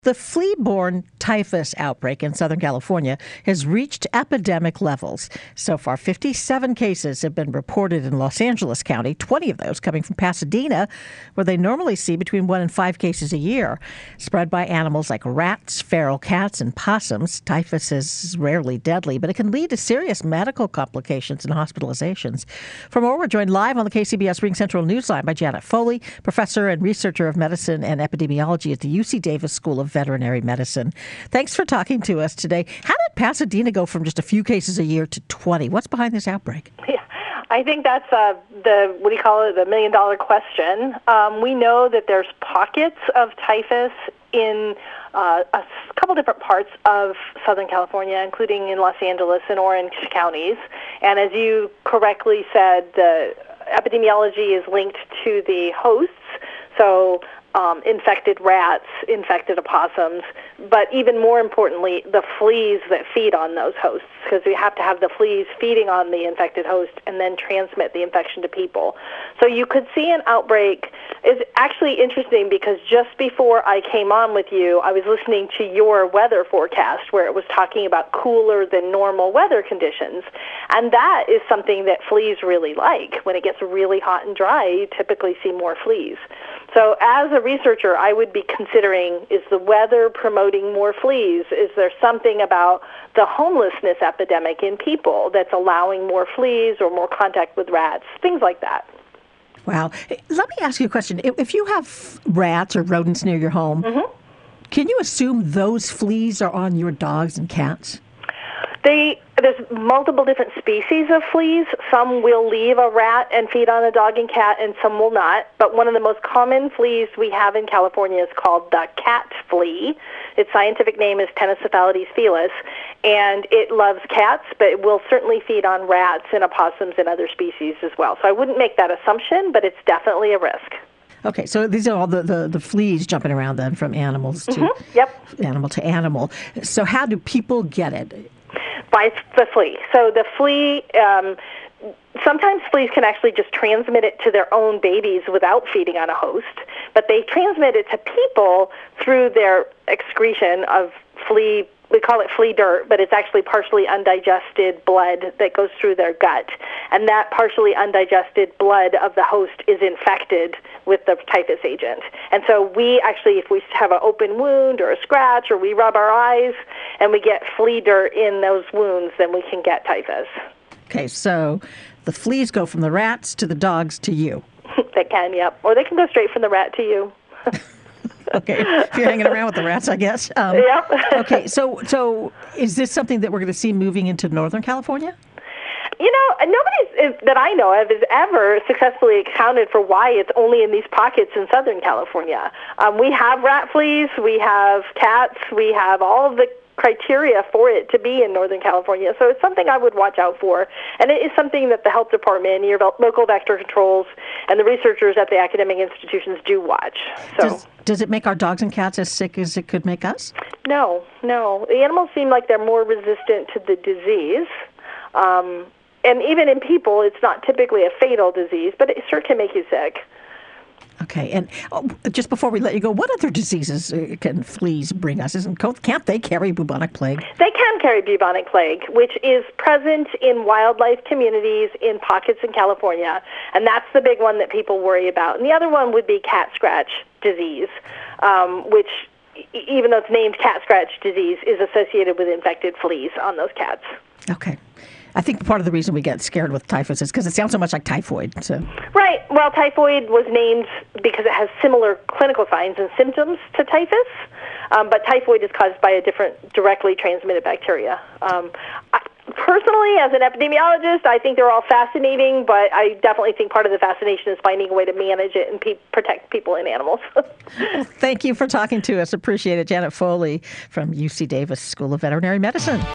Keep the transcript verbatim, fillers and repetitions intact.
The flea-borne typhus outbreak in Southern California has reached epidemic levels. So far, fifty-seven cases have been reported in Los Angeles County, twenty of those coming from Pasadena, where they normally see between one and five cases a year. Spread by animals like rats, feral cats, and possums, typhus is rarely deadly, but it can lead to serious medical complications and hospitalizations. For more, we're joined live on the K C B S Ring Central Newsline by Janet Foley, professor and researcher of medicine and epidemiology at the U C Davis School of Veterinary Medicine. Thanks for talking to us today. How did Pasadena go from just a few cases a year to twenty? What's behind this outbreak? Yeah, I think that's uh, the, what do you call it, the million dollar question. Um, we know that there's pockets of typhus in uh, a couple different parts of Southern California, including in Los Angeles and Orange counties. And as you correctly said, the epidemiology is linked to the hosts. So Um, infected rats, infected opossums, but even more importantly, the fleas that feed on those hosts, because we have to have the fleas feeding on the infected host and then transmit the infection to people. So you could see an outbreak. It's actually interesting because just before I came on with you, I was listening to your weather forecast where it was talking about cooler than normal weather conditions. And that is something that fleas really like. When it gets really hot and dry, you typically see more fleas. So as a researcher, I would be considering, is the weather promoting more fleas? Is there something about the homelessness epidemic in people that's allowing more fleas or more contact with rats? Things like that. Wow. Let me ask you a question. If you have rats or rodents near your home, mm-hmm. can you assume those fleas are on your dogs and cats? They, there's multiple different species of fleas. Some will leave a rat and feed on a dog and cat, and some will not. But one of the most common fleas we have in California is called the cat flea. Its scientific name is Pentocephalides felis, and it loves cats, but it will certainly feed on rats and opossums and other species as well. So I wouldn't make that assumption, but it's definitely a risk. Okay, so these are all the, the, the fleas jumping around then from animals to mm-hmm. yep. animal to animal. So how do people get it? By the flea. So the flea, um, sometimes fleas can actually just transmit it to their own babies without feeding on a host, but they transmit it to people through their excretion of flea. We call it flea dirt, but it's actually partially undigested blood that goes through their gut. And that partially undigested blood of the host is infected with the typhus agent. And so we actually, if we have an open wound or a scratch or we rub our eyes and we get flea dirt in those wounds, then we can get typhus. Okay, so the fleas go from the rats to the dogs to you. They can, yep. Or they can go straight from the rat to you. Okay, if you're hanging around with the rats, I guess. Um, yeah. Okay, so so is this something that we're going to see moving into Northern California? You know, nobody that I know of has ever successfully accounted for why it's only in these pockets in Southern California. Um, we have rat fleas, we have cats, we have all of the criteria for it to be in Northern California. So it's something I would watch out for. And it is something that the health department, your local vector controls, and the researchers at the academic institutions do watch. So Does, does it make our dogs and cats as sick as it could make us? No, no. The animals seem like they're more resistant to the disease. Um, and even in people, it's not typically a fatal disease, but it sure can make you sick. Okay, and oh, just before we let you go, what other diseases uh, can fleas bring us? Isn't can't they carry bubonic plague? They can carry bubonic plague, which is present in wildlife communities in pockets in California, and that's the big one that people worry about. And the other one would be cat scratch disease, um, which, even though it's named cat scratch disease, is associated with infected fleas on those cats. Okay. I think part of the reason we get scared with typhus is because it sounds so much like typhoid. So. Right. Well, typhoid was named because it has similar clinical signs and symptoms to typhus, um, but typhoid is caused by a different directly transmitted bacteria. Um, I, personally, as an epidemiologist, I think they're all fascinating, but I definitely think part of the fascination is finding a way to manage it and pe- protect people and animals. Well, thank you for talking to us. Appreciate it. Janet Foley from U C Davis School of Veterinary Medicine.